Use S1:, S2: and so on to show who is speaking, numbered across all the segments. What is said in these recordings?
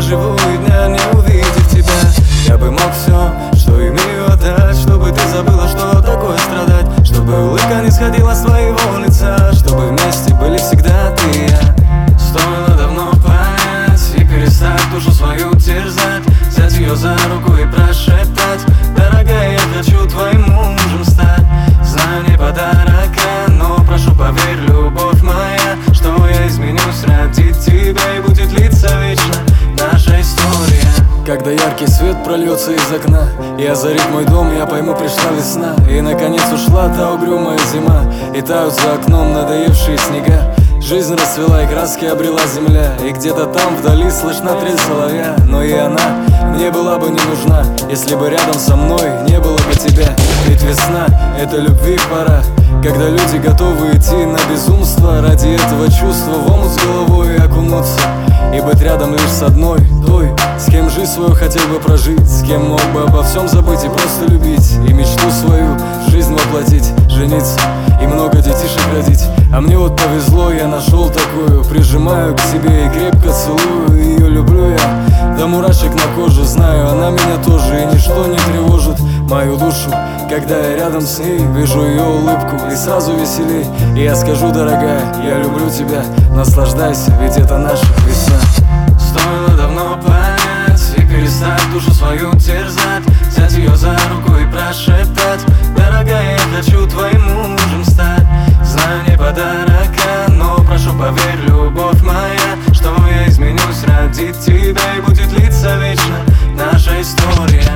S1: проживу и дня не увидев тебя. Я бы мог все, что имею, отдать, чтобы ты забыла, что такое страдать, чтобы улыбка не сходила с твоего лица, чтобы вместе были всегда ты и я. Стоило давно понять и перестать душу свою терзать, взять ее за руку и прошептать: дорогая, я хочу твоим мужем стать. Знаю, не подарок, но прошу, поверь, любовь моя, что я изменюсь ради тебя, и будет длиться вечно наша история. Когда яркий свет прольется из окна и озарит мой дом, я пойму, пришла весна. И наконец ушла та угрюмая зима, и тают за окном надоевшие снега. Жизнь расцвела и краски обрела земля, и где-то там вдали слышна трель соловья. Но и она мне была бы не нужна, если бы рядом со мной не было бы тебя. Ведь весна — это любви пора, когда люди готовы идти на безумство ради этого чувства, в омут с головой окунуться и быть рядом лишь с одной, той, с кем жизнь свою хотел бы прожить, с кем мог бы обо всем забыть и просто любить, и мечту свою жизнь воплотить, жениться и много детишек родить. А мне вот повезло, я нашел такую, прижимаю к себе и крепко целую. Ее люблю я до мурашек на коже, знаю, она меня тоже, и ничто не тревожит мою душу. Когда я рядом с ней, вижу ее улыбку и сразу веселей. И я скажу: дорогая, я люблю тебя, наслаждайся, ведь это наша весна. Стоило давно понять и перестать душу свою терзать, взять ее за руку и прошептать: дорогая, я хочу твоим мужем стать. Знаю, не подарок, но прошу, поверь, любовь моя, что я изменюсь ради тебя, и будет длиться вечно наша история.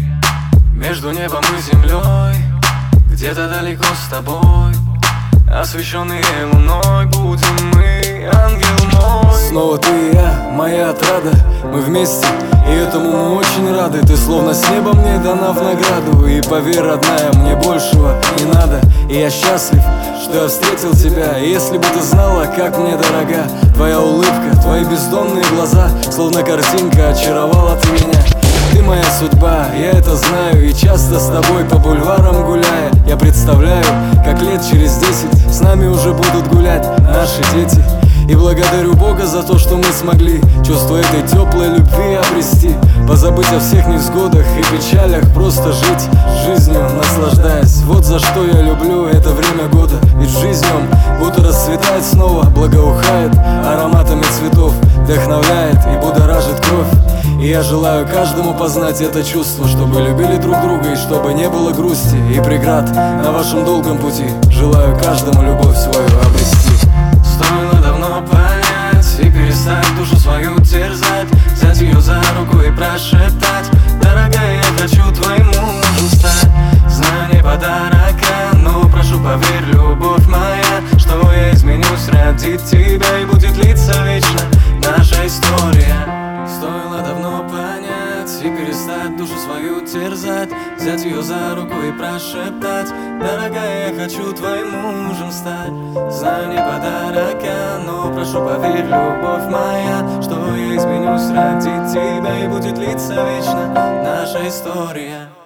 S1: Между небом и землей, где-то далеко с тобой, освещенные луной, будем мы, ангел мой. Снова ты и я, моя отрада, мы вместе, и этому мы очень рады. Ты словно с неба мне дана в награду, и поверь, родная, мне большего не надо. И я счастлив, что я встретил тебя. И если бы ты знала, как мне дорога твоя улыбка, твои бездонные глаза, словно картинка, очаровала ты меня. Ты моя судьба, я это знаю, и часто с тобой по бульварам гуляя, я представляю, как лет через 10 с нами уже будут гулять наши дети. И благодарю Бога за то, что мы смогли чувство этой теплой любви обрести, позабыть о всех невзгодах и печалях, просто жить жизнью, наслаждаясь. Вот за что я люблю это время года, ведь жизнь в нем будто расцветает снова, благоухает ароматами цветов, вдохновляет и будоражит кровь. И я желаю каждому познать это чувство, чтобы любили друг друга и чтобы не было грусти и преград на вашем долгом пути. Желаю каждому любовь свою обрести. Стоило давно понять и перестать душу свою терзать, взять ее за руку и прошептать: дорогая, я хочу твоим мужем стать. Знаю, не подарок, но прошу, поверь, любовь моя, что я изменюсь ради тебя, и будет длиться вечно наша история. Стоило давно понять и перестать душу свою терзать, взять ее за руку и прошептать: дорогая, я хочу твоим мужем стать. Знаю, не подарок, но прошу, поверь, любовь моя, что я изменюсь ради тебя, и будет длиться вечно наша история.